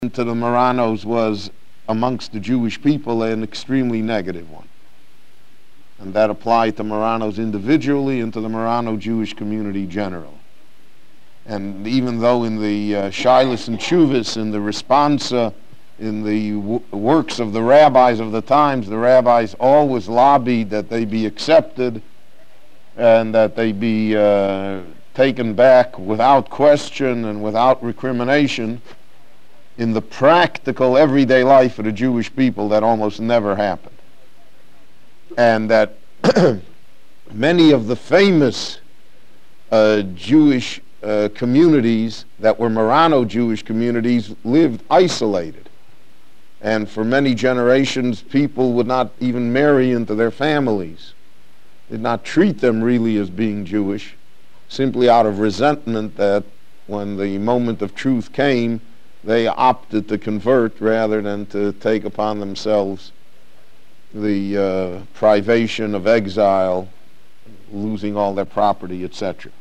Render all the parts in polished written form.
to the Marranos was, amongst the Jewish people, an extremely negative one. And that applied to Marranos individually and to the Marrano Jewish community generally. And even though in the Shilas and Chuvas, in the responsa, in the works of the rabbis of the times, the rabbis always lobbied that they be accepted and that they be taken back without question and without recrimination. In the practical everyday life of the Jewish people, that almost never happened. And that many of the famous Jewish communities that were Marrano Jewish communities lived isolated. And for many generations, people would not even marry into their families, did not treat them really as being Jewish, simply out of resentment that when the moment of truth came, they opted to convert rather than to take upon themselves the privation of exile, losing all their property, etc.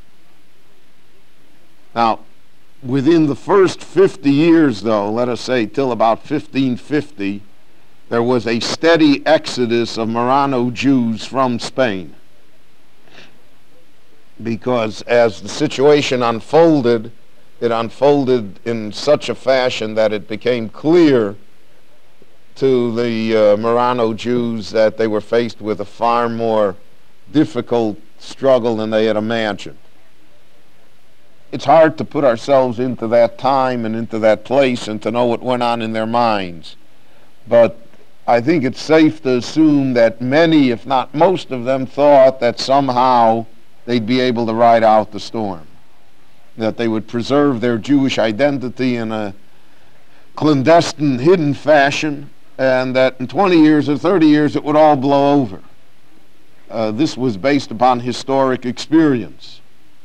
Now, within the first 50 years, though, let us say till about 1550, there was a steady exodus of Marrano Jews from Spain. Because as the situation unfolded, it unfolded in such a fashion that it became clear to the Marrano Jews that they were faced with a far more difficult struggle than they had imagined. It's hard to put ourselves into that time and into that place and to know what went on in their minds. But I think it's safe to assume that many, if not most of them, thought that somehow they'd be able to ride out the storm, that they would preserve their Jewish identity in a clandestine, hidden fashion, and that in 20 years or 30 years it would all blow over. This was based upon historic experience.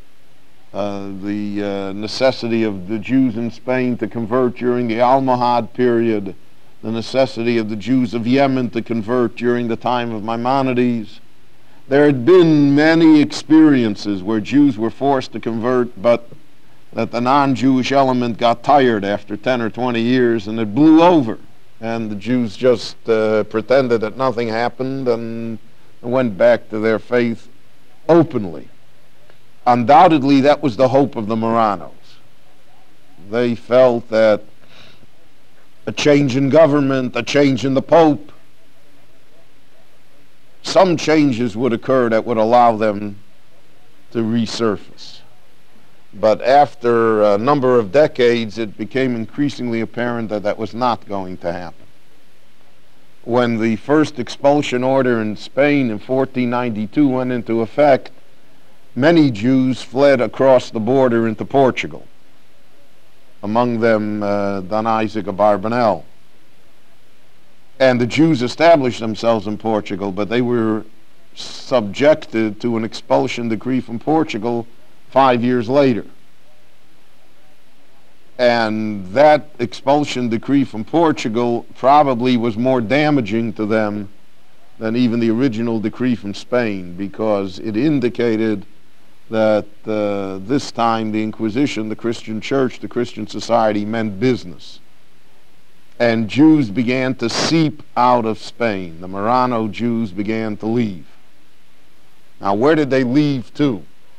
The necessity of the Jews in Spain to convert during the Almohad period, the necessity of the Jews of Yemen to convert during the time of Maimonides. There had been many experiences where Jews were forced to convert, but that the non-Jewish element got tired after 10 or 20 years and it blew over. And the Jews just pretended that nothing happened and went back to their faith openly. Undoubtedly, that was the hope of the Marranos. They felt that a change in government, a change in the Pope, some changes would occur that would allow them to resurface. But after a number of decades, it became increasingly apparent that that was not going to happen. When the first expulsion order in Spain in 1492 went into effect, many Jews fled across the border into Portugal, among them Don Isaac of Barbanel. And the Jews established themselves in Portugal, but they were subjected to an expulsion decree from Portugal 5 years later. And that expulsion decree from Portugal probably was more damaging to them than even the original decree from Spain, because it indicated that this time the Inquisition, the Christian church, the Christian society meant business. And Jews began to seep out of Spain. The Marrano Jews began to leave. Now, where did they leave to?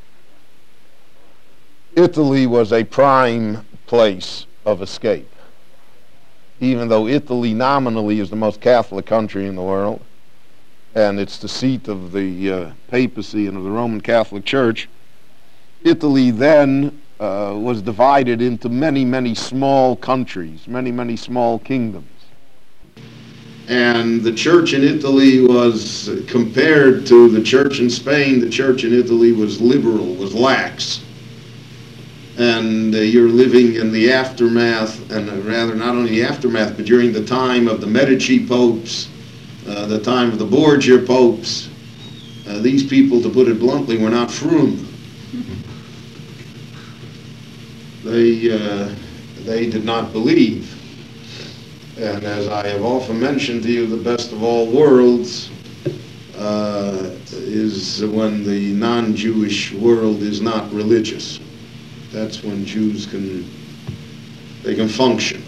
Italy was a prime place of escape. Even though Italy nominally is the most Catholic country in the world, and it's the seat of the papacy and of the Roman Catholic Church, Italy then was divided into many, many small countries, many, many small kingdoms. And the church in Italy was, compared to the church in Spain, the church in Italy was liberal, was lax. And you're living in the aftermath, and rather not only the aftermath, but during the time of the Medici popes, the time of the Borgia popes. These people, to put it bluntly, were not frum. They did not believe. And as I have often mentioned to you, the best of all worlds is when the non-Jewish world is not religious. That's when Jews can function.